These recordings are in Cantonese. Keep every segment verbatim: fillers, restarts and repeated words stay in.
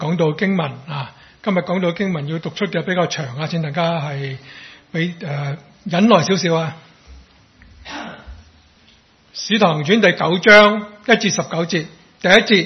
講到經文啊。今日講到經文要讀出嘅比較長啊，請大家係俾誒忍耐少少啊。使徒行傳第九章一至十九節，第一節，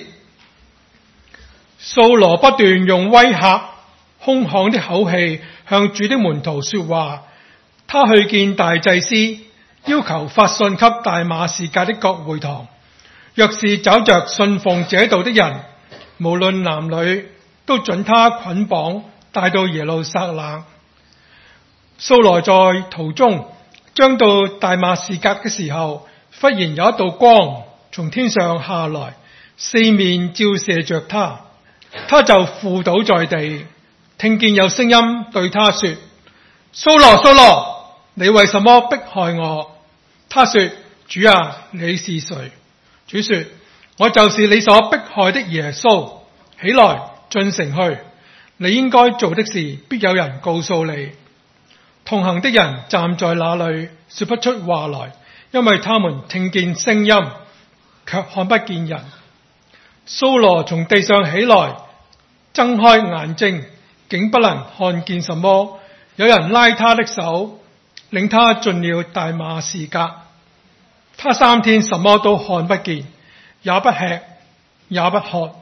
掃羅不斷用威嚇兇悍的口氣向主的門徒說話。他去見大祭司，要求發信給大馬士革的各會堂，若是找着信奉這道的人，無論男女，都准他捆綁帶到耶路撒冷。掃羅在途中將到大馬士革的時候，忽然有一道光從天上下來，四面照射着他，他就伏倒在地，聽見有聲音對他說：掃羅，掃羅，你為什麼迫害我？他說：主啊，你是誰？主說：我就是你所迫害的耶穌。起來，進城去，你應該做的事必有人告訴你。同行的人站在那裏，說不出話來，因為他們聽見聲音，卻看不見人。掃羅從地上起來，睜開眼睛，竟不能看見什麼。有人拉他的手，領他進了大馬士革。他三天什麼都看不見，也不吃，也不喝。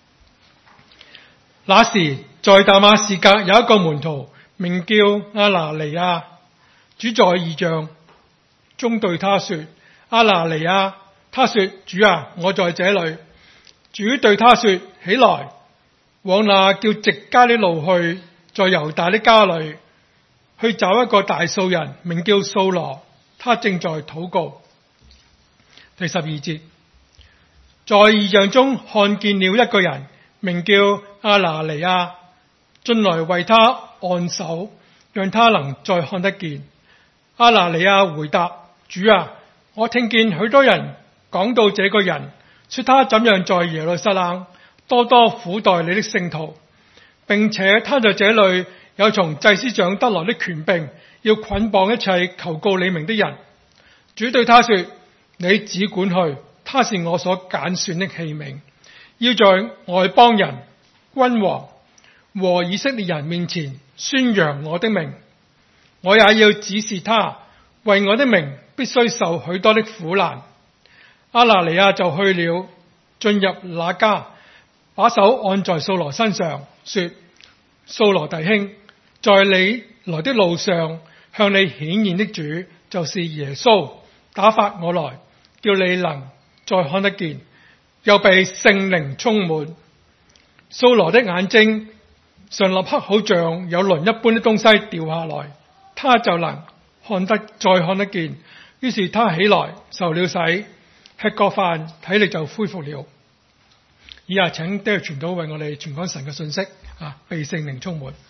那時在大馬士革有一個門徒，名叫亞拿尼亞。主在異象中對他說：亞拿尼亞。他說：主啊，我在這裏。主對他說：起來，往那叫直街的路去，在猶大的家裏，去找一個大數人，名叫掃羅，他正在禱告。第十二節，在異象中看見了一個人，名叫亞拿尼亞，進來為他按手，讓他能再看得見。亞拿尼亞回答：主啊，我聽見許多人講到這個人，說他怎樣在耶路撒冷多多苦待你的聖徒，並且他在這裏有從祭司長得來的權柄，要捆綁一切求告你名的人。主對他說：你只管去，他是我所揀選的器皿，要在外邦人、君王和以色列人面前宣揚我的名。我也要指示他，為我的名必須受許多的苦難。亞拿尼亞就去了，進入那家，把手按在掃羅身上，說：掃羅弟兄，在你來的路上向你顯現的主就是耶穌，打發我來，叫你能再看得見，又被聖靈充滿。掃羅的眼睛上立刻好像有鱗一般的東西掉下來，他就能看得再看得見。於是他起來受了洗，吃過飯，體力就恢復了。以下請爹傳道為我哋傳講神嘅信息啊，被聖靈充滿。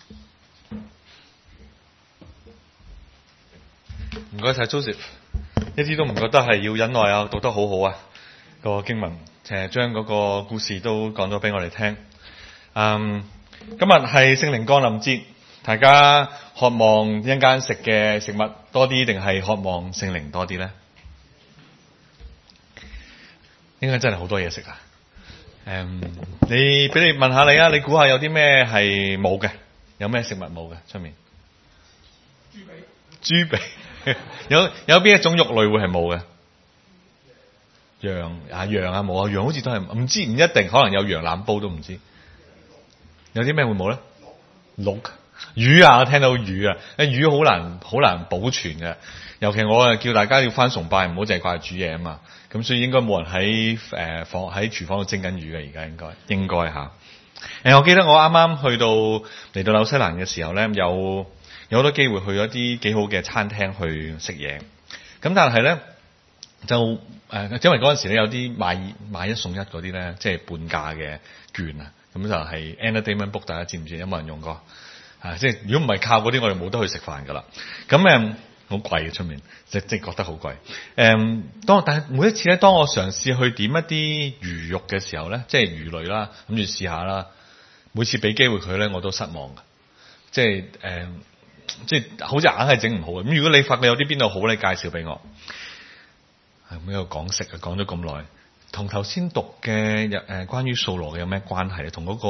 唔該晒 Joseph， 一啲都唔覺得係要忍耐啊，讀得好好啊，個經文誒將嗰個故事都講咗俾我哋聽。嗯，今日係聖靈降臨節，大家渴望一陣間食嘅食物多啲，定係渴望聖靈多啲咧？應該真係好多嘢食啊！誒、嗯，你俾你問下你啊，你估下有啲咩係冇嘅？有咩食物冇嘅出面？豬髀。豬髀。有有邊一種肉類會係冇嘅？羊啊羊啊冇啊，羊好似都係唔知，唔一定，可能有羊腩煲都唔知。有啲咩會冇咧？鹿、魚啊，我聽到魚啊，誒魚好難好難保存嘅，尤其我啊叫大家要返崇拜，唔好淨係掛住煮嘢啊嘛。咁所以應該冇人喺誒房喺廚房度蒸緊魚嘅，而家應該應該嚇。誒，我記得我啱啱去到嚟到紐西蘭嘅時候咧，有有好多機會去咗啲幾好嘅餐廳去食嘢。咁但係咧就誒、呃，因為嗰陣時咧有啲買買一送一嗰啲咧，即係半價嘅券啊。咁就係 entertainment book， 大家知唔知？有冇人用過？啊，即係如果唔係靠嗰啲，我哋冇得去食飯噶啦。咁誒，好貴嘅出面，即即係覺得好貴。誒、嗯，當但係每一次咧，當我嘗試去點一啲魚肉嘅時候咧，即係魚類啦，諗住試下啦。每次俾機會佢咧，我都失望嘅。即係誒、嗯，即係好似硬係整唔好嘅。咁如果你發覺有啲邊度好咧，介紹俾我。係咁喺度講食啊，講咗咁耐。同頭先讀嘅誒關於掃羅嘅有咩關係咧？同嗰個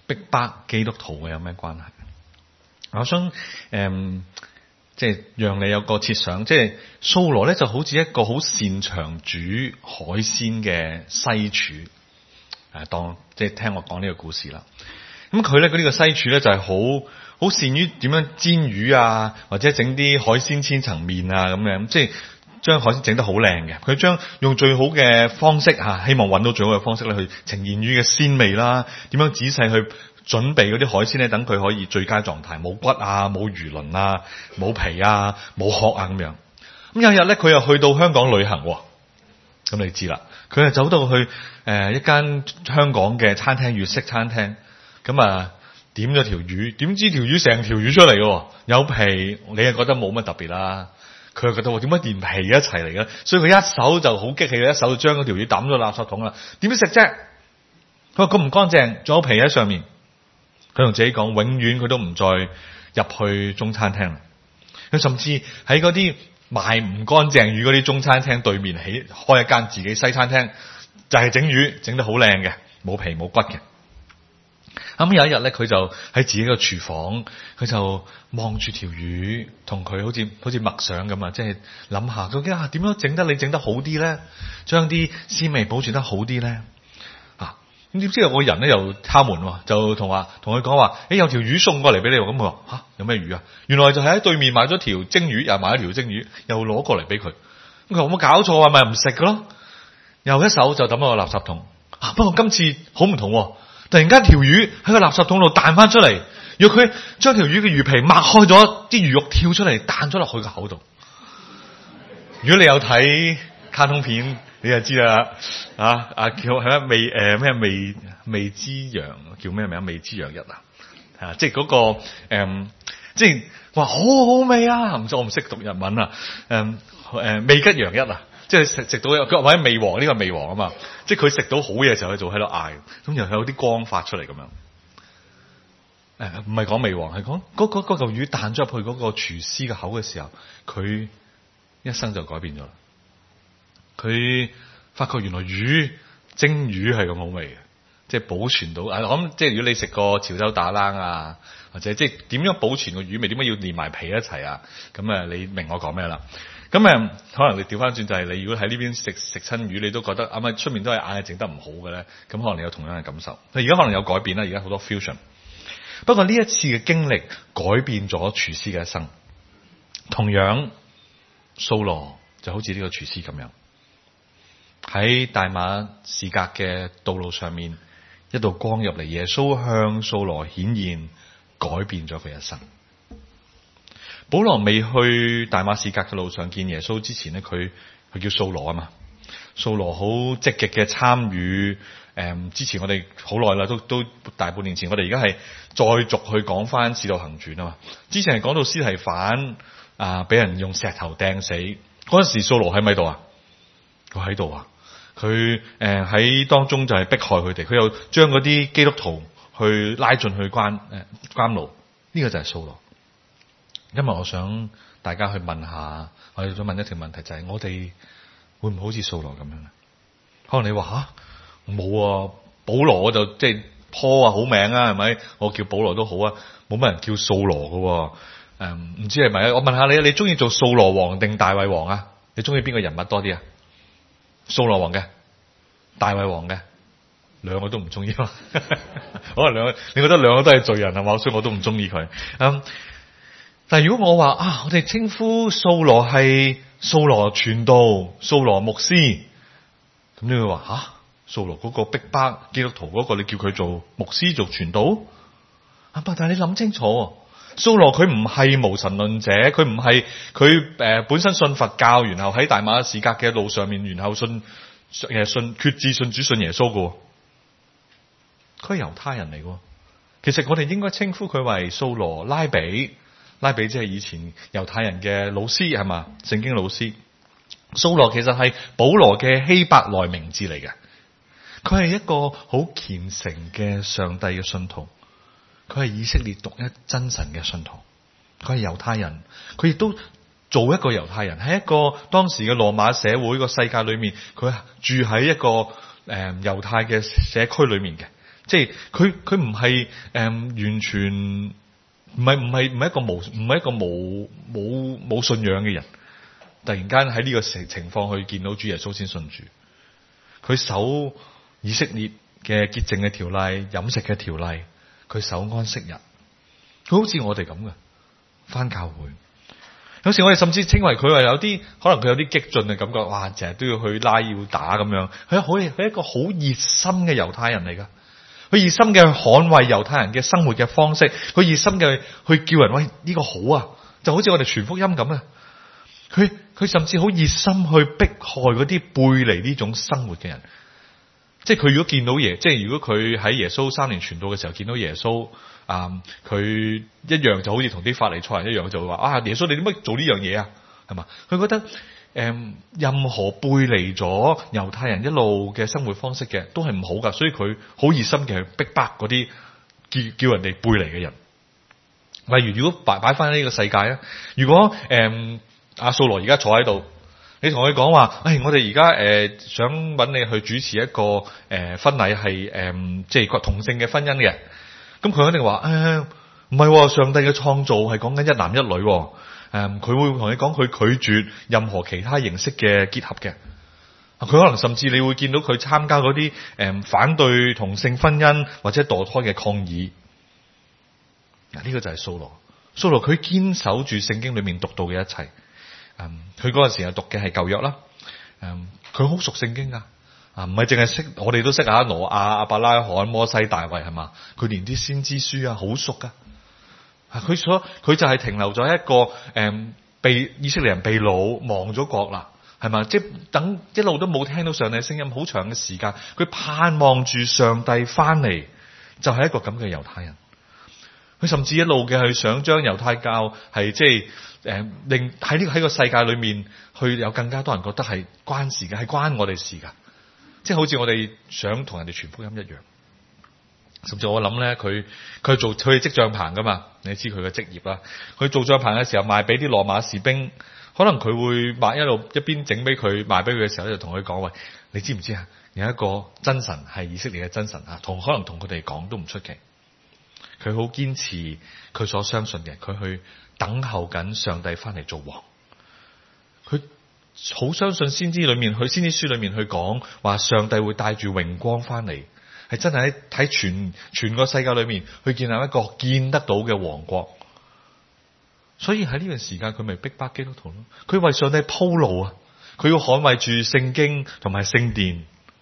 逼迫基督徒嘅有咩關係？我想誒、嗯，即係讓你有個設想，即係掃羅咧就好似一個好擅長煮海鮮嘅西廚，誒，當即係聽我講呢個故事啦。咁佢咧嗰呢個西廚咧就係好好善於點樣煎魚啊，或者整啲海鮮千層麵啊咁樣，即係將海鮮整得好靚嘅。佢將用最好嘅方式吓，希望揾到最好嘅方式咧去呈現魚嘅鮮味啦，點樣仔細去準備嗰啲海鮮咧，等佢可以最佳狀態，冇骨啊，冇魚鱗啊，冇皮啊，冇殼啊咁樣。咁有一日咧，佢又去到香港旅行，咁你知啦，佢又走到去誒、呃、一間香港嘅餐廳，粵式餐廳，咁啊點咗條魚，點知條魚成條魚出嚟嘅，有皮，你係覺得冇乜特別啦，佢又覺得點解連皮一齊嚟嘅，所以佢一手就好激氣，一手就將嗰條魚抌咗垃圾桶啦，點樣食啫？佢話咁唔乾淨，仲有皮喺上面。佢同自己講，永遠佢都唔再入去中餐廳啦。佢甚至喺嗰啲賣唔乾淨魚嗰啲中餐廳對面起開一間自己西餐廳，就係整魚，整得好靚嘅，冇皮冇骨嘅。咁有一日咧，佢就喺自己個廚房，佢就望住條魚，同佢好似好似默想咁啊，即係諗下究竟啊點樣整得你整得好啲咧，將啲鮮味保存得好啲咧。咁點知有個人咧又敲門，就同話同佢講話，誒、欸、有條魚送過嚟俾你。咁佢話吓，有咩魚啊？原來就係喺對面買咗條蒸魚，又買咗條蒸魚，又攞過嚟俾佢。咁佢話有冇搞錯啊？咪唔食噶咯？又一手就抌喺個垃圾桶。啊，不過今次好唔同，突然間條魚喺個垃圾桶度彈翻出嚟，要佢將條魚嘅魚皮擘開咗，啲魚肉跳出嚟彈咗落去個口度。如果你有睇卡通片，你就知啦，啊啊叫係咩味誒咩味味之陽叫咩名？味之陽一啊，啊即係嗰、那個誒、嗯，即係話好好味啊！唔知我唔識讀日文啊，誒、嗯、誒、呃、味吉陽一啊，即係食食到佢或者味王呢、這個味王啊嘛，即係佢食到好嘢嘅時候，佢就喺度嗌，咁又有啲光發出嚟咁樣。誒唔係講味王，係講嗰嗰嗰嚿魚彈咗入去嗰個廚師嘅口嘅時候，佢一生就改變咗啦。佢發覺原來魚蒸魚係咁好味嘅，即係保存到。我諗即係如果你食過潮州打冷啊，或者即係點樣保存個魚味，點解要連埋皮一齊啊？咁啊，你明我講咩啦？咁誒，可能你調翻轉就係你如果喺呢邊食食親魚，你都覺得啊咪出面都係硬係整得唔好嘅咧，咁可能你有同樣嘅感受。而家可能有改變啦，而家好多 fusion。不過呢一次嘅經歷改變咗廚師嘅一生。同樣，掃羅就好似呢個廚師咁樣。喺大馬士革嘅道路上面，一道光入嚟，耶穌向掃羅顯現，改變咗佢一生。保羅未去大馬士革嘅路上見耶穌之前咧，佢佢叫掃羅啊嘛。掃羅好積極嘅參與，誒、嗯，之前我哋好耐啦，都都大半年前，我哋而家係再續去講翻《使徒行傳》啊嘛。之前係講到司提反啊，俾人用石頭掟死，嗰陣時掃羅喺咪度啊？佢喺度啊！佢誒喺當中就係迫害佢哋，佢又將嗰啲基督徒去拉進去關誒、呃、監牢，呢、這個就係掃羅。今日我想大家去問下，我哋想問一條問題，就係、是、我哋會唔會好似掃羅咁樣咧？可能你話吓冇啊，保羅我就即係 Paul 啊，好名啊，係咪？我叫保羅都好啊，冇乜人叫掃羅噶。誒、嗯，唔知係咪？我問下你，你中意做掃羅王定大衛王啊？你中意邊個人物多啲啊？掃羅王嘅，大衛王嘅，兩個都唔中意咯。可能兩個，你覺得兩個都係罪人係嘛？所以我都唔中意佢。嗯，但係如果我話啊，我哋稱呼掃羅係掃羅傳道、掃羅牧師，咁你會話吓，掃羅嗰個逼迫基督徒嗰個，你叫佢做牧師做傳道？啊，但係你諗清楚。掃羅佢唔係無神論者，佢唔係佢誒本身信佛教，然後喺大馬士革嘅路上面，然後信誒信決志信主信耶穌嘅，佢係猶太人嚟嘅。其實我哋應該稱呼佢為掃羅拉比，拉比即係以前猶太人嘅老師係嘛，聖經老師。掃羅其實係保羅嘅希伯來名字嚟嘅，佢係一個好虔誠嘅上帝嘅信徒。佢係以色列獨一真神嘅信徒，佢係猶太人，佢亦都做一個猶太人，喺一個當時嘅羅馬社會個世界裏面，佢住喺一個誒猶、呃、太嘅社區裏面嘅， 即係佢佢唔係誒完全唔係唔係唔係一個無唔係一個無冇冇信仰嘅人，突然間喺呢個情情況去見到主耶穌先信主。佢守以色列嘅潔淨嘅條例、飲食嘅條例，佢守安息日，佢好似我哋咁嘅返教會。有時我哋甚至稱為佢話有啲可能佢有啲激進嘅感覺，哇！成日都要去拉要打咁樣。佢好佢係一個好熱心嘅猶太人嚟噶，佢熱心嘅去捍衛猶太人嘅生活嘅方式，佢熱心嘅去叫人喂呢個好啊，就好似我哋傳福音咁啊。佢佢甚至好熱心去迫害嗰啲背離呢種生活嘅人。即係佢如果見到耶，即係如果佢喺耶穌三年傳道嘅時候見到耶穌，啊，佢一樣就好似同啲法利賽人一樣，就會話啊，耶穌你點解做呢樣嘢啊？係嘛？佢覺得誒、嗯，任何背離咗猶太人一路嘅生活方式嘅，都係唔好噶，所以佢好熱心嘅去逼迫嗰啲叫叫人哋背離嘅人。例如，如果擺擺翻喺呢個世界啊，如果誒阿掃羅而家坐喺度。你同佢講話，誒、哎，我哋而家誒想揾你去主持一個誒、呃、婚禮，係、呃、誒即係個同性嘅婚姻嘅。咁佢肯定話，誒唔係，上帝嘅創造係講緊一男一女、哦。誒、呃，佢會同你講，佢拒絕任何其他形式嘅結合嘅。佢可能甚至你會見到佢參加嗰啲誒反對同性婚姻或者墮胎嘅抗議。嗱，呢個就係掃羅。掃羅佢堅守住聖經裏面讀到嘅一切。嗯，佢嗰陣時係讀嘅係舊約啦，嗯，佢好熟聖經噶，啊，唔係淨係識，我哋都識啊，挪亞、亞伯拉罕、摩西、大衛係嘛，佢連啲先知書啊好熟噶，啊，佢所佢就係停留咗一個誒、嗯，被以色列人被擄亡咗國啦，係嘛，即係等一路都冇聽到上帝聲音，好長嘅時間，佢盼望住上帝翻嚟，就係、是、一個咁嘅猶太人，佢甚至一路嘅去想將猶太教係即係。誒，令喺呢個喺個世界裏面，去有更加多人覺得係關事嘅，係關我哋事噶，即係好似我哋想同人哋傳福音一樣。甚至我諗咧，佢佢做佢織帳棚噶嘛，你知佢嘅職業啦。佢做帳棚嘅時候賣俾啲羅馬士兵，可能佢會賣一路一邊整俾佢賣俾佢嘅時候咧，就同佢講：喂，你知唔知啊？有一個真神係以色列嘅真神啊，同可能同佢哋講都唔出奇。佢好堅持佢所相信嘅，佢去等候緊上帝翻嚟做王。佢好相信先知裏面，佢先知書裏面去講話，上帝會帶住榮光翻嚟，係真係喺喺全全個世界裏面去建立一個見得到嘅王國。所以喺呢段時間，佢咪逼迫基督徒咯。佢為上帝鋪路啊，佢要捍衛住聖經同埋聖殿。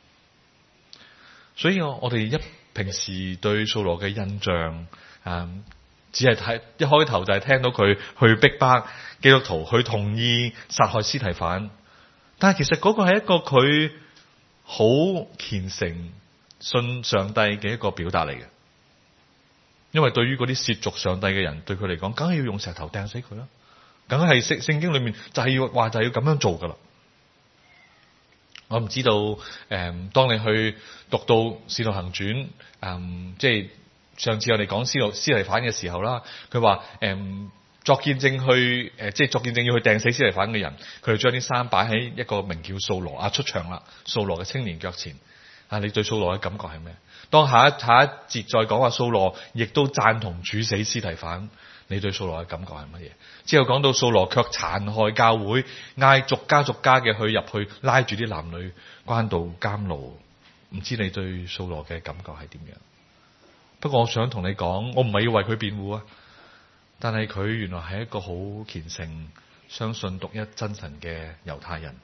所以我我哋一平時對掃羅嘅印象，嗯，只係睇一開頭就係聽到佢去逼迫基督徒，佢同意殺害司提反。但係其實嗰個係一個佢好虔誠信上帝嘅一個表達嚟嘅。因為對於嗰啲褻瀆上帝嘅人，對佢嚟講，梗係要用石頭掟死佢啦，梗係聖聖經裏面就係要話就係要咁樣做噶啦。我唔知道，誒、嗯，當你去讀到《使徒行傳》，嗯，即係上次我哋講司路司提反嘅時候啦，佢話，誒、嗯，作見證去，誒、呃，即係作見證要去掟死司提反嘅人，佢哋將啲衫擺喺一個名叫掃羅啊出場啦，掃羅嘅青年腳前。啊，你對掃羅嘅感覺係咩？當下一下一節再講話掃羅亦都贊同處死司提反，你對掃羅嘅感覺係乜嘢？之後講到掃羅卻殘害教會，嗌逐家逐家嘅去入去拉住啲男女關到監牢，唔知你對掃羅嘅感覺係點樣？不過我想同你講，我唔係要為佢辯護啊，但係佢原來係一個好虔誠、相信獨一真神嘅猶太人。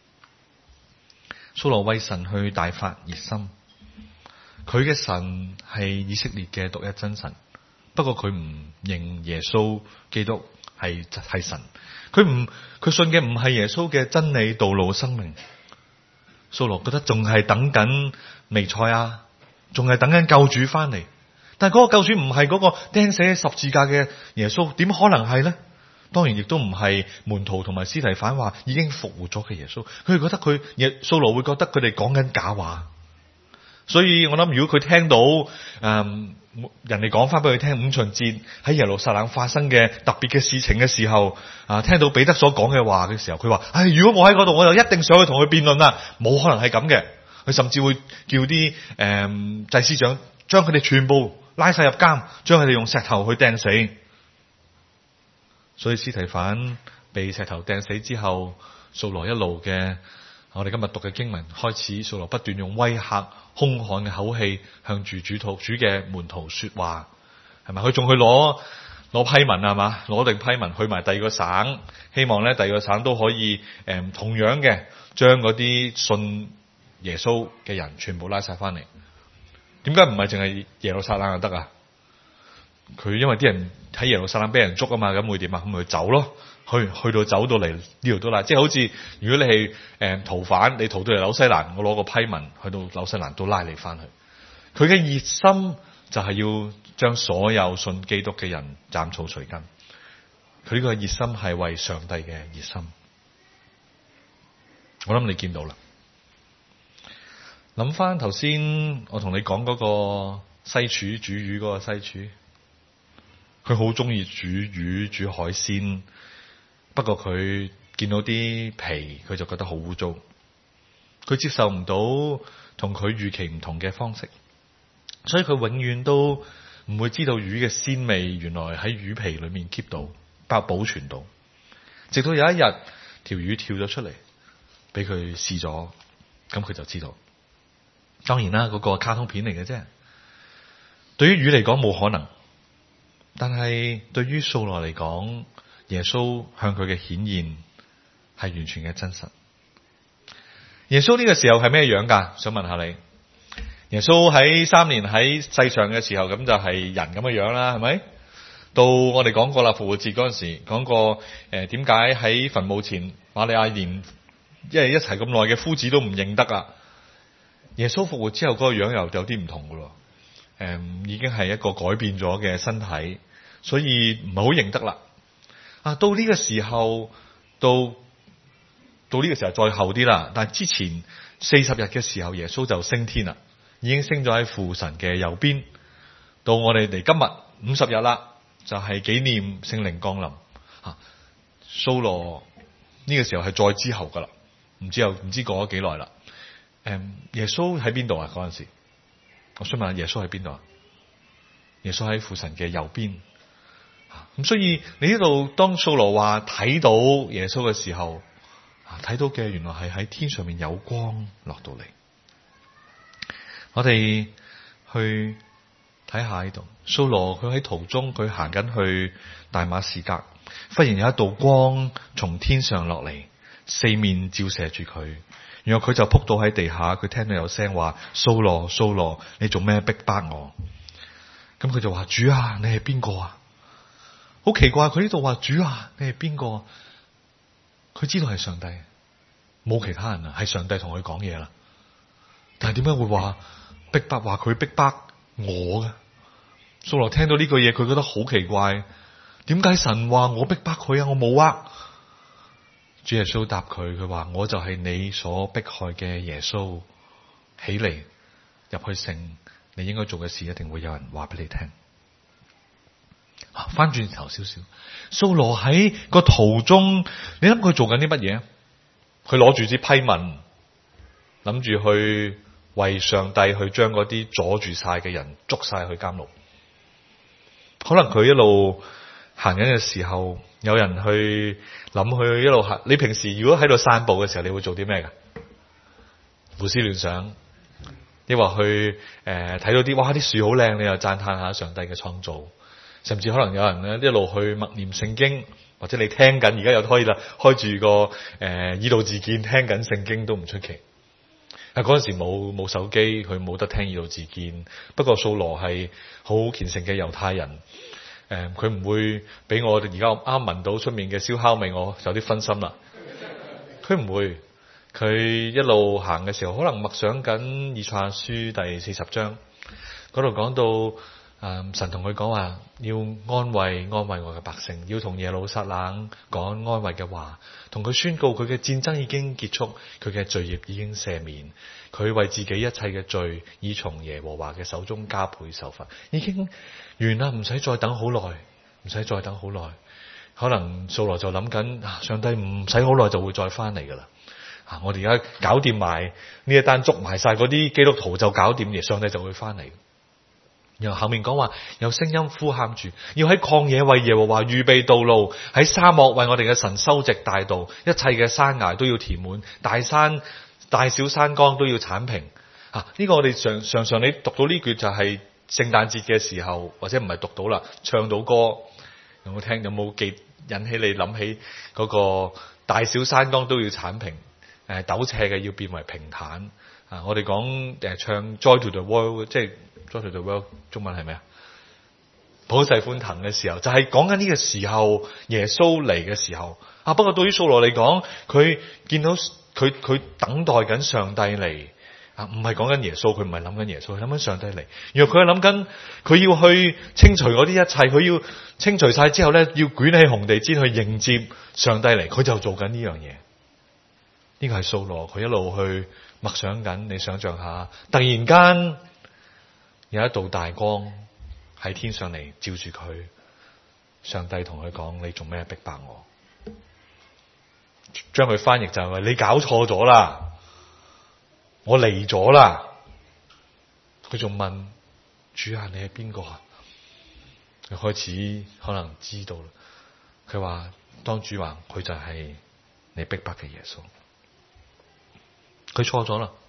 掃羅為神去大發熱心，佢嘅神係以色列嘅獨一真神。不過佢唔認耶穌基督係係神，佢唔佢信嘅唔係耶穌嘅真理、道路、生命。掃羅覺得仲係等緊彌賽亞，仲係等緊救主翻嚟。但係嗰個救主唔係嗰個釘死喺十字架嘅耶穌，點可能係呢？當然亦都唔係門徒同埋司提反話已經復活咗嘅耶穌。佢哋覺得佢耶掃羅會覺得佢哋講緊假話。所以我諗，如果佢聽到誒、嗯、人哋講翻俾佢聽五旬節喺耶路撒冷發生嘅特別嘅事情嘅時候，啊，聽到彼得所講嘅話嘅時候，佢話：唉、哎，如果我喺嗰度，我就一定上去同佢辯論啦。冇可能係咁嘅。佢甚至會叫啲誒、嗯、祭司長將佢哋全部拉晒入監，將佢哋用石頭去掟死。所以司提反被石頭掟死之後，掃羅一路嘅，我哋今日讀嘅經文開始，掃羅不斷用威嚇、兇悍嘅口氣向住主徒、主嘅門徒說話，係咪？佢仲去攞攞批文係嘛？攞定批文去埋第二個省，希望咧第二個省都可以誒、呃、同樣嘅將嗰啲信耶穌嘅人全部拉晒翻嚟。點解唔係淨係耶路撒冷就得啊？佢因為啲人喺耶路撒冷俾人捉啊嘛，咁會點啊？咁咪走咯，去去到走到嚟呢度都拉，即係好似如果你係誒、呃、逃犯，你逃到嚟紐西蘭，我攞個批文去到紐西蘭都拉你翻去。佢嘅熱心就係要將所有信基督嘅人斬草除根。佢呢個熱心係為上帝嘅熱心。我諗你見到啦。諗翻頭先我同你講嗰個西廚煮魚嗰個西廚，佢好中意煮魚煮海鮮，不過佢見到啲皮佢就覺得好污糟，佢接受唔到同佢預期唔同嘅方式，所以佢永遠都唔會知道魚嘅鮮味原來喺魚皮裏面 keep 到，包保存到，直到有一日條魚跳咗出嚟，俾佢試咗，咁佢就知道。當然啦，嗰個卡通片嚟嘅啫。對於魚嚟講冇可能，但係對於掃羅嚟講，耶穌向佢嘅顯現係完全嘅真實。耶穌呢個時候係咩樣噶？想問下你。耶穌喺三年喺世上嘅時候，咁就係人咁嘅樣啦，係咪？到我哋講過啦，復活節嗰陣時講過，誒點解喺墳墓前瑪利亞連因為一齊咁耐嘅夫子都唔認得啊？耶穌復活之後嗰個樣又有啲唔同噶咯，誒、嗯，已經係一個改變咗嘅身體，所以唔係好認得啦。啊，到呢個時候，到到呢個時候再後啲啦，但係之前四十日嘅時候，耶穌就升天啦，已經升咗喺父神嘅右邊。到我哋嚟今日五十日啦，就係、是、紀念聖靈降臨。吓、啊，掃羅呢個時候係再之後噶啦，唔知又唔知過咗幾耐啦。誒，耶穌喺邊度啊？嗰陣時，我想問下耶穌喺邊度啊？耶穌喺父神嘅右邊。咁所以你呢度當掃羅話睇到耶穌嘅時候，睇到嘅原來係喺天上面有光落到嚟。我哋去睇下呢度，掃羅佢喺途中佢行緊去大馬士革，忽然有一道光從天上落嚟，四面照射住佢。然後佢就撲倒喺地下，佢聽到有聲話：掃羅，掃羅，你做咩逼迫我？咁佢就話：主啊，你係邊個啊？好奇怪，佢呢度話：主啊，你係邊個？佢知道係上帝，冇其他人啊，係上帝同佢講嘢啦。但係點解會話逼迫？話佢逼迫我嘅？掃羅聽到呢句嘢，佢覺得好奇怪。點解神話我逼迫佢啊？我冇啊！主耶穌答佢，佢話：我就係你所迫害嘅耶穌，起嚟入去城，你應該做嘅事一定會有人話俾你聽。翻轉頭少少，掃羅喺個途中，你諗佢做緊啲乜嘢？佢攞住支批文，諗住去為上帝去將嗰啲阻住晒嘅人捉晒去監獄。可能佢一路行緊嘅時候，有人去諗佢一路行。你平時如果喺度散步嘅時候，你會做啲咩噶？胡思亂想，抑或去誒睇、呃、到啲哇啲樹好靚，你又讚嘆下上帝嘅創造。甚至可能有人咧一路去默念聖經，或者你聽緊而家又可以啦，開住個誒、呃、以道自見聽緊聖經都唔出奇。啊，嗰陣時冇冇手機，佢冇得聽以道自見。不過掃羅係好虔誠嘅猶太人。誒，佢唔、呃、會俾我哋而家啱聞到出面嘅燒烤味，我有啲分心啦。佢唔會，佢一路行嘅時候，可能默想緊以賽亞書第四十章嗰度講到，誒、呃、神同佢講話，要安慰安慰我嘅百姓，要同耶路撒冷講安慰嘅話，同佢宣告佢嘅戰爭已經結束，佢嘅罪孽已經赦免，佢為自己一切嘅罪已從耶和華嘅手中加倍受罰，已經完啦，唔使再等好耐，唔使再等好耐。可能掃羅就諗緊，上帝唔使好耐就會再翻嚟噶啦。啊，我哋而家搞掂埋呢一單，捉埋晒嗰啲基督徒就搞掂，而上帝就會翻嚟。 然後後面講話有聲音呼喊住，要喺曠野為耶和華預備道路，喺沙漠為我哋嘅神修直大道，一切嘅山崖都要填滿，大山大小山崗都要鏟平。啊，呢、這個我哋常常常你讀到呢句就係聖誕節嘅時候，或者唔係讀到啦，唱到歌有冇聽？有冇記引起你諗起嗰個大小山崗都要鏟平，誒陡斜嘅要變為平坦。啊，我哋講誒唱 Joy to the World， 即係 Joy to the World， 中文係咩啊？普世歡騰嘅時候，就係講緊呢個時候耶穌嚟嘅時候。啊，不過對於掃羅嚟講，佢見到佢佢等待緊上帝嚟。啊，唔係講緊耶穌，佢唔係諗緊耶穌，佢諗緊上帝嚟。若佢係諗緊，佢要去清除嗰啲一切，佢要清除晒之後咧，要捲起紅地氈去迎接上帝嚟，佢就做緊呢樣嘢。呢個係掃羅，佢一路去默想緊。你想象下，突然間有一道大光喺天上嚟照住佢，上帝同佢講：你做咩逼迫我？將佢翻譯就係話：你搞錯咗啦！我嚟咗啦！佢仲問主啊，你係邊個啊？佢開始可能知道啦。佢話當主話佢就係你逼迫嘅耶穌，佢錯咗啦，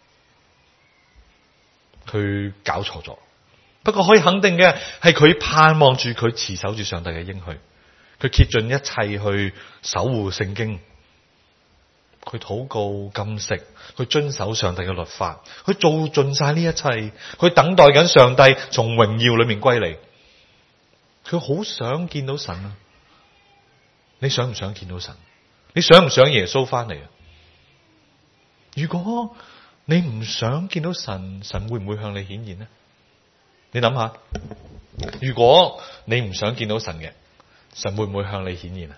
佢搞錯咗。不過可以肯定嘅係，佢盼望住佢持守住上帝嘅應許，佢竭盡一切去守護聖經。佢禱告禁食，佢遵守上帝嘅律法，佢做盡晒呢一切，佢等待緊上帝從榮耀裏面歸嚟。佢好想見到神啊！你想唔想見到神？你想唔想耶穌翻嚟啊？如果你唔想見到神，神會唔會向你顯現呢？你諗下，如果你唔想見到神嘅，神會唔會向你顯現啊？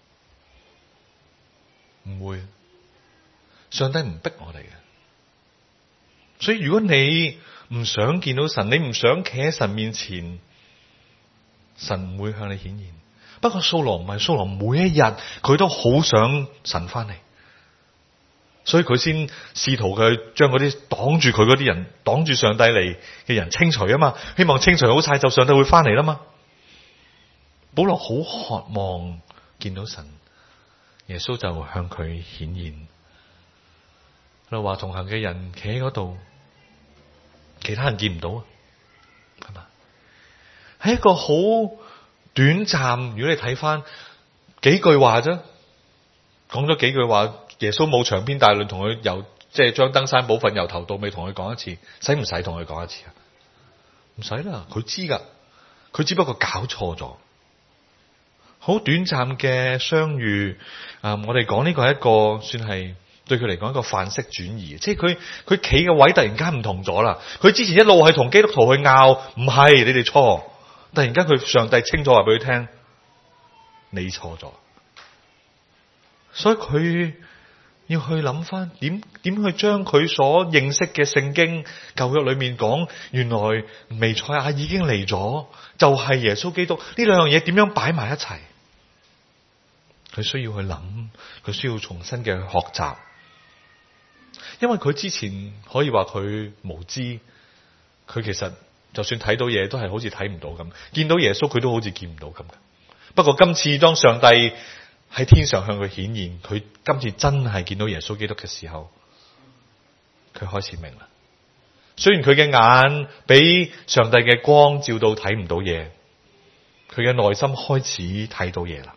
唔會。上帝唔逼我哋嘅，所以如果你唔想見到神，你唔想企喺神面前，神唔會向你顯現。不過掃羅唔係，掃羅每一日佢都好想神翻嚟，所以佢先試圖佢將嗰啲擋住佢嗰啲人，擋住上帝嚟嘅人清除啊嘛，希望清除好晒就上帝會翻嚟啦嘛。保羅好渴望見到神，耶穌就向佢顯現。就話同行嘅人企喺嗰度，其他人見唔到啊，係嘛？係一個好短暫。如果你睇翻幾句話啫，講咗幾句話，耶穌冇長篇大論同佢由即係將登山寶訓由頭到尾同佢講一次，使唔使同佢講一次啊？唔使啦，佢知噶，佢只不過搞錯咗。好短暫嘅相遇啊！我哋講呢個係一個算係。對佢嚟講一個範式轉移，即係佢佢企嘅位突然間唔同咗啦。佢之前一路係同基督徒去拗，唔係你哋錯。突然間佢上帝清楚話俾佢聽，你錯咗。所以佢要去諗翻點點去將佢所認識嘅聖經舊約裏面講，原來彌賽亞已經嚟咗，就係耶穌基督呢兩樣嘢點樣擺埋一齊？佢需要去諗，佢需要重新嘅學習。因為佢之前可以話佢無知，佢其實就算睇到嘢都係好似睇唔到咁，見到耶穌佢都好似見唔到咁。不過今次當上帝喺天上向佢顯現，佢今次真係見到耶穌基督嘅時候，佢開始明啦。雖然佢嘅眼俾上帝嘅光照到睇唔到嘢，佢嘅內心開始睇到嘢啦。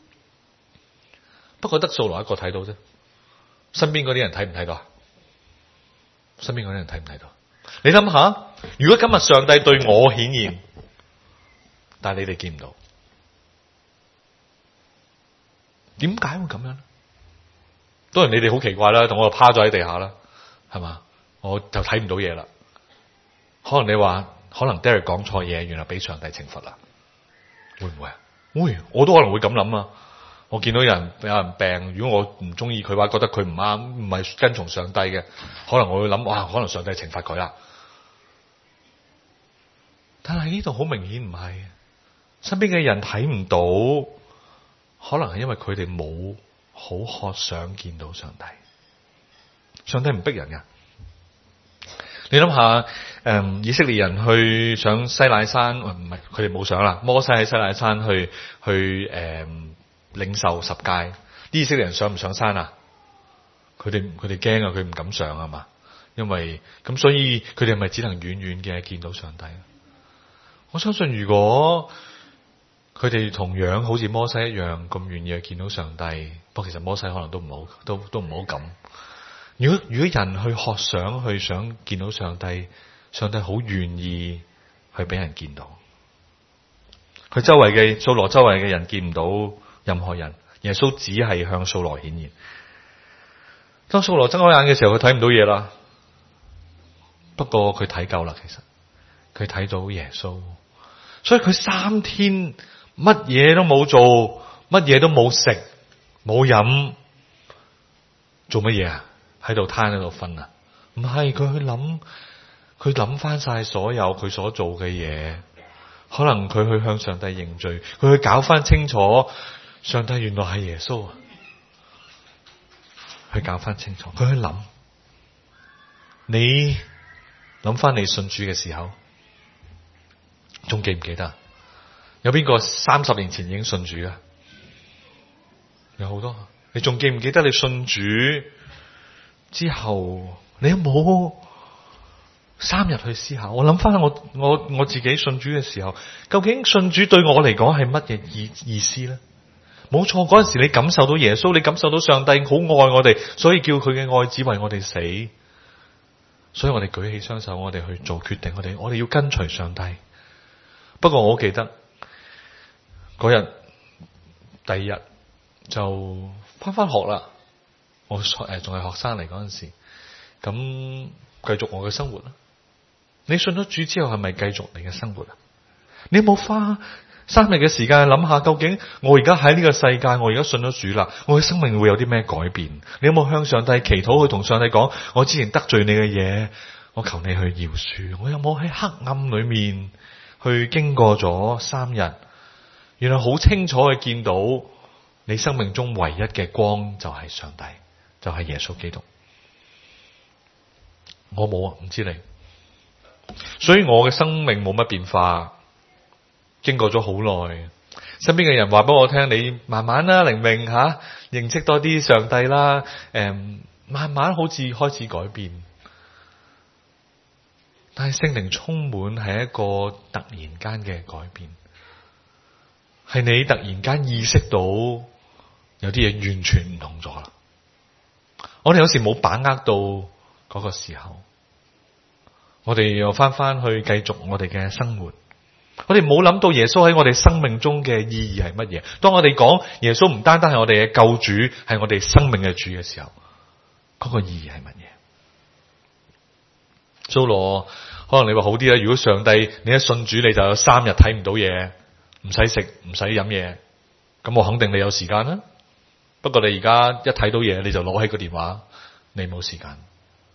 不過得掃羅一個睇到啫，身邊嗰啲人睇唔睇到啊？身邊嗰啲人睇唔睇到？你諗下，如果今日上帝對我顯現，但係你哋見唔到，點解會咁樣呢？當然你哋好奇怪啦，同我就趴咗喺地下啦，係嘛？我就睇唔到嘢啦。可能你話，可能 Derek 講錯嘢，原來俾上帝懲罰啦，會唔會啊？會，我都可能會咁諗啊。我見到有人有人病，如果我唔中意佢話，覺得佢唔啱，唔係跟從上帝嘅，可能我會諗，哇，可能上帝懲罰佢啦。但係呢度好明顯唔係，身邊嘅人睇唔到，可能係因為佢哋冇好渴想見到上帝。上帝唔逼人噶， 你諗下，誒以色列人去上西乃山，唔係佢哋冇上啦，摩西喺西乃山去去誒、呃、領受十誡，啲以色列人上唔上山啊？佢哋佢哋驚啊，佢唔敢上啊嘛，因為咁所以佢哋咪只能遠遠嘅見到上帝。我相信如果佢哋同樣好似摩西一樣咁願意去見到上帝，不過其實摩西可能都唔好，都都唔好咁。如果如果人去學想去想見到上帝，上帝好願意去俾人見到。佢周圍嘅掃羅周圍嘅人見唔到任何人，耶穌只係向掃羅顯現。當掃羅睜開眼嘅時候，佢睇唔到嘢啦。不過佢睇夠啦，其實佢睇到耶穌，所以佢三天乜嘢都冇做，乜嘢都冇食冇飲，做乜嘢啊？喺度攤喺度瞓啊？唔係，佢去諗，佢諗翻晒所有佢所做嘅嘢。可能佢去向上帝認罪，佢去搞翻清楚，上帝原來係耶穌啊！去搞翻清楚，佢去諗，你諗翻你信主嘅時候，仲記唔記得？有邊個三十年前已經信主啊？有好多，你仲記唔記得你信主之後，你有冇三日去思考？我諗翻我我我自己信主嘅時候，究竟信主對我嚟講係乜嘢意意思咧？冇錯，嗰陣時你感受到耶穌，你感受到上帝好愛我哋，所以叫佢嘅愛子為我哋死，所以我哋舉起雙手，我哋去做決定，我哋我哋要跟隨上帝。不過我好記得嗰日第二日就翻翻學啦，我誒仲係學生嚟嗰陣時，咁繼續我嘅生活啦。你信咗主之後係咪繼續你嘅生活啊？你有冇花三日嘅時間諗下，究竟我而家喺呢個世界，我而家信咗主啦，我嘅生命會有啲咩改變？你有冇向上帝祈禱，去同上帝講，我之前得罪你嘅嘢，我求你去饒恕？我有冇喺黑暗裏面去經過咗三日，原來好清楚去見到你生命中唯一嘅光就係上帝，就係耶穌基督。我冇啊，唔知你，所以我嘅生命冇乜變化。經過咗好耐，身邊嘅人話俾我聽，你慢慢啦，靈命吓認識多啲上帝啦，誒、嗯，慢慢好似開始改變。但係聖靈充滿係一個突然間嘅改變，係你突然間意識到有啲嘢完全唔同咗啦。我哋有時冇把握到嗰個時候，我哋又翻翻去繼續我哋嘅生活。我哋冇諗到耶穌喺我哋生命中嘅意義係乜嘢。當我哋講耶穌唔單單係我哋嘅救主，係我哋生命嘅主嘅時候，嗰個意義係乜嘢？掃羅可能你話好啲啦，如果上帝你一信主，你就有三日睇唔到嘢，唔使食唔使飲嘢，咁我肯定你有時間啦。不過你而家一睇到嘢，你就攞起個電話，你冇時間。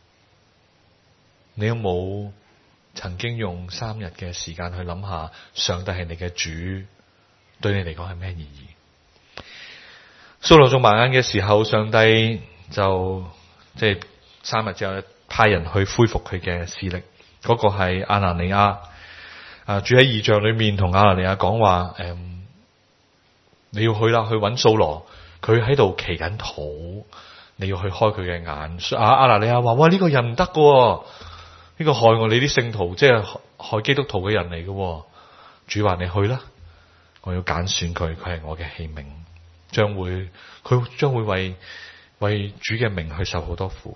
你有冇曾經用三日嘅時間去諗下，上帝係你嘅主，對你嚟講係咩意義？掃羅仲盲眼嘅時候，上帝就即係三日之後派人去恢復佢嘅視力。嗰、那個係亞拿尼亞啊，住喺異象裏面，同亞拿尼亞講話：誒、嗯，你要去啦，去揾掃羅，佢喺度祈緊禱，你要去開佢嘅眼。啊，亞拿尼亞話：哇，呢、這個人唔得噶。呢個害我哋啲聖徒，即係害基督徒嘅人嚟嘅。主話你去啦，我要揀選佢，佢係我嘅器皿，將會佢將會為為主嘅名去受好多苦。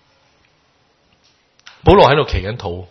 保羅喺度祈緊禱，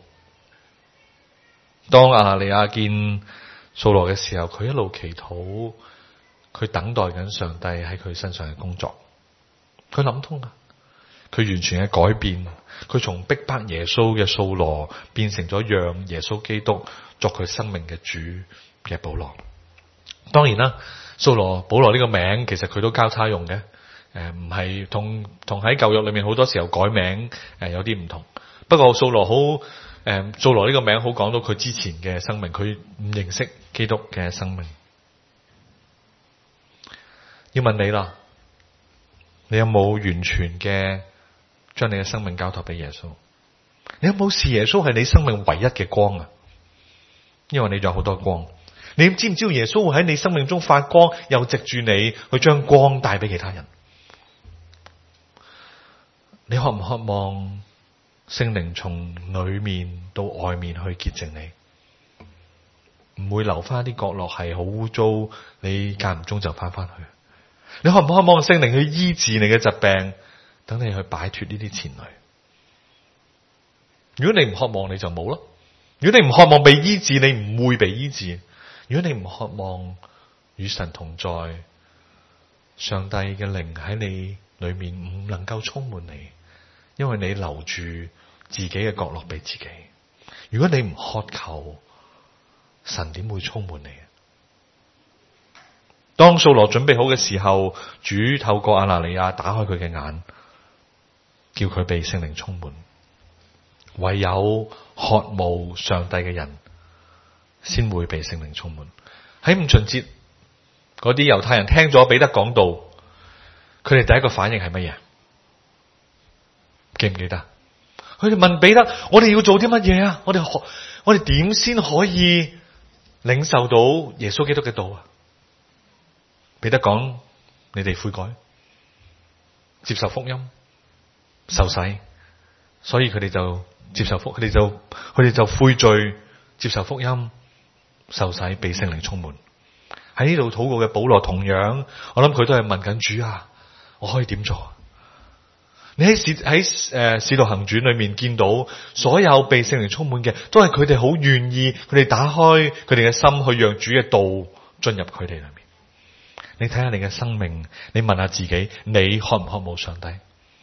當亞拿尼亞見掃羅嘅時候，佢一路祈禱，佢等待緊上帝喺佢身上嘅工作。佢諗通啊，佢完全嘅改變。佢從逼迫耶穌嘅掃羅變成咗讓耶穌基督作佢生命嘅主嘅保羅。當然啦，掃羅保羅呢個名其實佢都交叉用嘅，誒唔係同同喺舊約裏面好多時候改名誒、呃、有啲唔同。不過掃羅好誒，掃羅呢個名好講到佢之前嘅生命，佢唔認識基督嘅生命。要問你啦，你有冇完全嘅將你嘅生命交託俾耶穌？ 你有冇視耶穌係你生命唯一嘅光啊？因為你仲有好多光。你知唔知道耶穌會喺你生命中發光，又藉住你去將光帶俾其他人？你渴唔渴望聖靈從裏面到外面去潔淨你？唔會留翻啲角落係好污糟，你間唔中就翻翻去。你渴唔渴望聖靈去醫治你嘅疾病，等你去擺脫呢啲纏累？如果你唔渴望，你就冇咯。如果你唔渴望被醫治，你唔會被醫治。如果你唔渴望與神同在，上帝嘅靈喺你裏面唔能夠充滿你，因為你留住自己嘅角落俾自己。如果你唔渴求，神點會充滿你？當掃羅準備好嘅時候，主透過亞拿尼亞打開佢嘅眼，叫佢被聖靈充滿。唯有渴慕上帝嘅人，先會被聖靈充滿。喺五旬節，嗰啲猶太人聽咗彼得講道，佢哋第一個反應係乜嘢？記唔記得？佢哋問彼得：我哋要做啲乜嘢啊？我哋學，我哋點先可以領受到耶穌基督嘅道啊？彼得講：你哋悔改，接受福音，受洗。所以佢哋就接受福，佢哋就佢哋就悔罪，接受福音，受洗，被聖靈充滿。喺呢度禱告嘅保羅同樣，我諗佢都係問緊主啊，我可以點做？你喺使喺誒使徒行傳裏面見到所有被聖靈充滿嘅，都係佢哋好願意，佢哋打開佢哋嘅心去讓主嘅道進入佢哋裏面。你睇下你嘅生命，你問下自己，你渴唔渴慕上帝？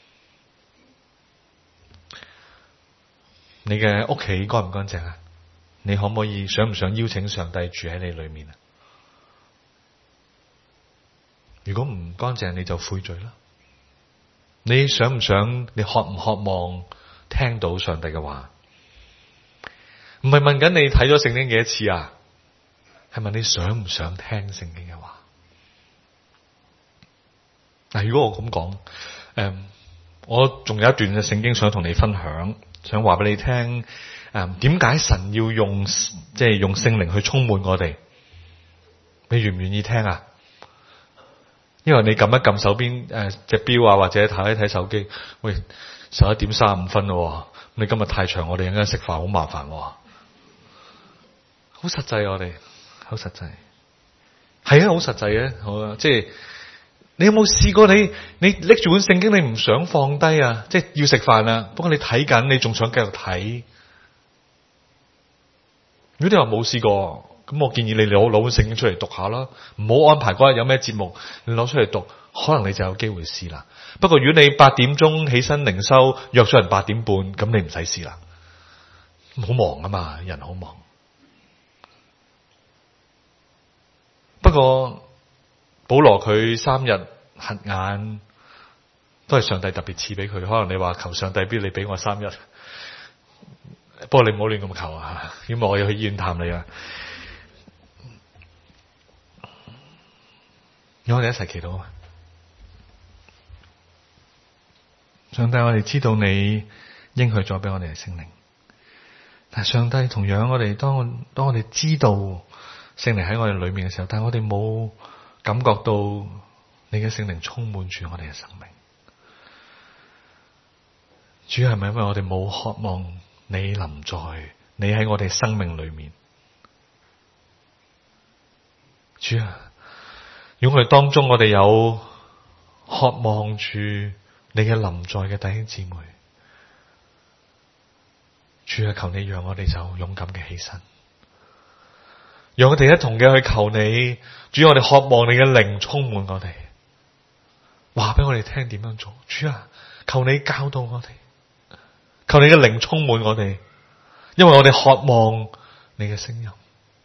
你嘅屋企乾唔乾淨啊？你可唔可以想唔想邀請上帝住喺你裏面啊？如果唔乾淨，你就悔罪啦。你想唔想？你渴唔渴望聽到上帝嘅話？唔係問緊你睇咗聖經幾多次啊？係問你想唔想聽聖經嘅話？嗱，如果我咁講，誒、嗯，我仲有一段嘅聖經想同你分享，想話俾你聽，誒、嗯，點解神要用即係用聖靈去充滿我哋？你願唔願意聽啊？因為你撳一撳手邊誒隻錶啊，或者睇一睇手機，喂，十一點三十五分咯，你今日太長，我哋一陣間食飯好麻煩，好實際我哋，好實際，係啊，好實際嘅，好啊，即係。你有冇試過你你拎住本聖經你唔想放低啊？即係要食飯啊，不過你睇緊，你仲想繼續睇。如果你話冇試過，咁我建議你攞攞本聖經出嚟讀下啦，唔好安排嗰日有咩節目，你攞出嚟讀，可能你就有機會試啦。不過如果你八點鐘起身靈修，約咗人八點半，咁你唔使試啦，好忙啊嘛，人好忙。不過保羅佢三日瞎眼都係上帝特別賜俾佢，可能你話求上帝，不如你俾我三日，不過你唔好亂咁求啊，因為我要去醫院探你啊。讓我哋一齊祈禱啊！上帝，我哋知道你應許咗俾我哋嘅聖靈，但係上帝同樣我哋當我當我哋知道聖靈喺我哋裏面嘅時候，但係我哋冇感覺到你嘅聖靈充滿住我哋嘅生命。主，係咪因為我哋冇渴望你臨在，你喺我哋生命裏面？主啊，如果我哋當中我哋有渴望住你嘅臨在嘅弟兄姊妹，主啊，求你讓我哋就勇敢嘅起身，讓我哋一同嘅去求你。主，我哋渴望你嘅靈充滿我哋，話俾我哋聽點樣做。主啊，求你教導我哋，求你嘅靈充滿我哋，因為我哋渴望你嘅聲音。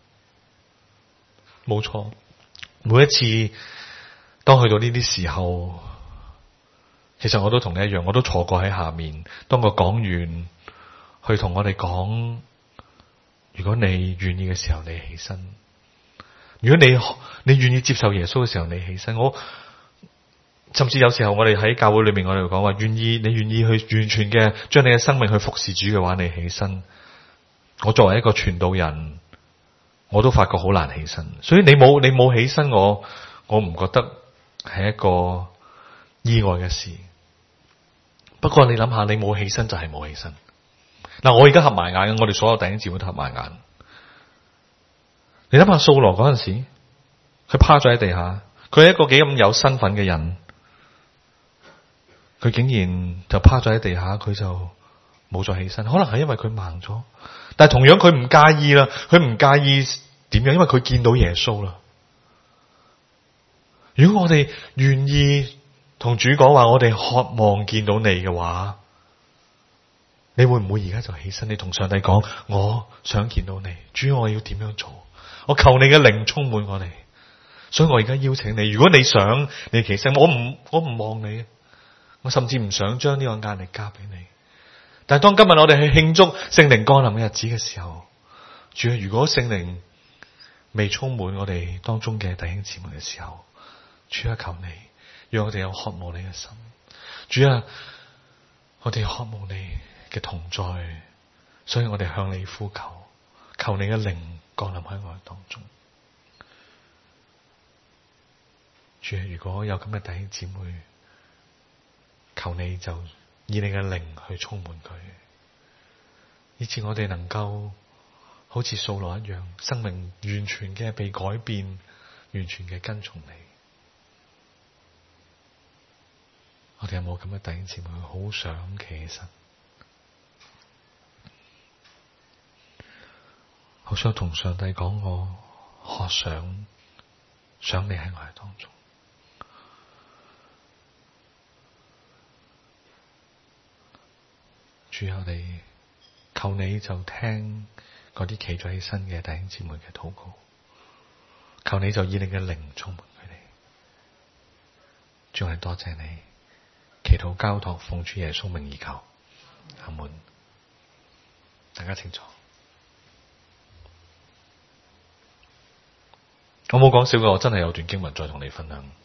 冇錯，每一次當去到呢啲時候，其實我都同你一樣，我都坐過喺下面，當個講員去同我哋講，如果你願意嘅時候，你起身。如果你你願意接受耶穌嘅時候，你起身。我甚至有時候我哋喺教會裏面，我哋講話願意，你願意去完全嘅將你嘅生命去服侍主嘅話，你起身。我作為一個傳道人，我都發覺好難起身。所以你冇你冇起身，我我唔覺得係一個意外嘅事。不過你諗下，你冇起身就係冇起身。嗱，我而家合埋眼，我哋所有弟兄姊妹都合埋眼。你諗下掃羅嗰陣時，佢趴咗喺地下，佢係一個幾咁有身份嘅人。佢竟然就趴咗喺地下，佢就冇再起身。可能係因為佢盲咗，但係同樣佢唔介意啦。佢唔介意點樣？因為佢見到耶穌啦。如果我哋願意同主講話，我哋渴望見到你嘅話，你會唔會而家就起身？你同上帝講，我想見到你，主，我要點樣做？我求你嘅靈充滿我哋。所以我而家邀請你，如果你想你起身，我唔我唔望你。我甚至唔想將呢個壓力交俾你，但係當今日我哋去慶祝聖靈降臨嘅日子嘅時候，主啊，如果聖靈未充滿我哋當中嘅弟兄姊妹嘅時候，主啊，求你讓我哋有渴慕你嘅心，主啊，我哋渴慕你嘅同在，所以我哋向你呼求，求你嘅靈降臨喺我哋當中。主啊，如果有咁嘅弟兄姊妹，求你就以你嘅靈去充滿佢，以致我哋能夠好似掃羅一樣，生命完全嘅被改變，完全嘅跟從你。我哋有冇咁嘅弟兄姊妹好想企起身，好想同上帝講，我渴想想你喺我哋當中。主，我哋求你就聽嗰啲企咗起身嘅弟兄姊妹嘅禱告，求你就以你嘅靈充滿佢哋。主，我哋多謝你，祈禱交託奉主耶穌名而求，阿門。大家清楚，我冇講笑嘅，我真係有段經文再同你分享。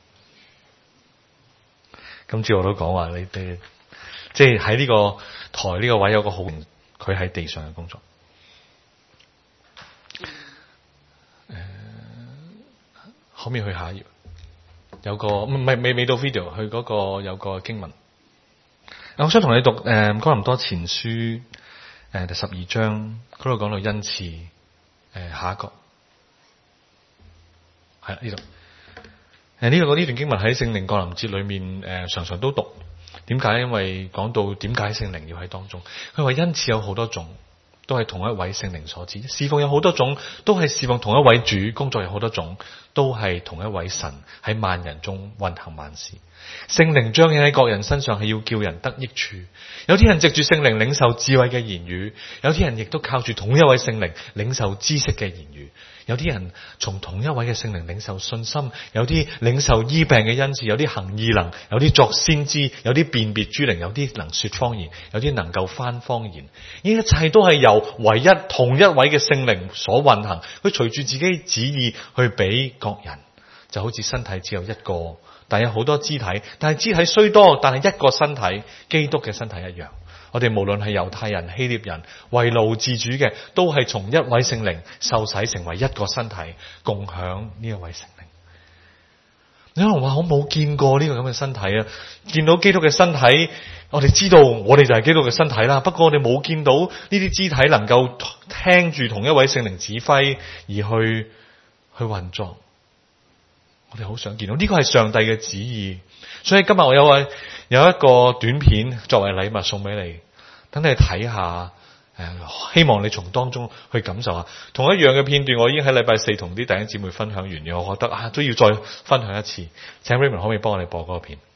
今朝我都講話你哋。即係喺呢個台呢個位有個好，佢喺地上嘅工作。誒、呃，可唔可以去下一頁？有個唔係未未到 video， 去嗰個有個經文。我想同你讀誒《哥林多前書》誒、呃、第十二章嗰度講到恩賜。誒、呃，下一個係啦呢度。誒呢、這個呢段經文喺聖靈降臨節裏面誒、呃、常常都讀。點解？因為講到點解聖靈要喺當中，佢話恩賜有好多種，都係同一位聖靈所致；侍奉有好多種，都係侍奉同一位主；工作有好多種，都係同一位神喺萬人中運行萬事。聖靈彰顯喺各人身上，係要叫人得益處。有啲人藉住聖靈領受智慧嘅言語，有啲人亦都靠住同一位聖靈領受知識嘅言語。有啲人從同一位嘅聖靈領受信心，有啲領受醫病嘅恩賜，有啲行異能，有啲作先知，有啲辨別諸靈，有啲能說方言，有啲能夠翻方言。呢一切都係由唯一同一位嘅聖靈所運行，佢隨住自己旨意去俾各人，就好似身體只有一個，但有好多肢體，但係肢體雖多，但係一個身體，基督嘅身體一樣。我哋無論係猶太人、希臘人，為奴自主嘅，都係從一位聖靈受洗成為一個身體，共享呢一位聖靈。你可能話我冇見過呢個咁嘅身體啊，見到基督嘅身體，我哋知道我哋就係基督嘅身體啦。不過我哋冇見到呢啲肢體能夠聽住同一位聖靈指揮而去去運作。我哋好想見到呢個係上帝嘅旨意，所以今日我有位有一個短片作為禮物送俾你，等你睇下。誒，希望你從當中去感受下同一樣嘅片段。我已經喺禮拜四同啲弟兄姊妹分享完嘅，我覺得啊都要再分享一次。請 Raymond 可唔可以幫我哋播嗰個片？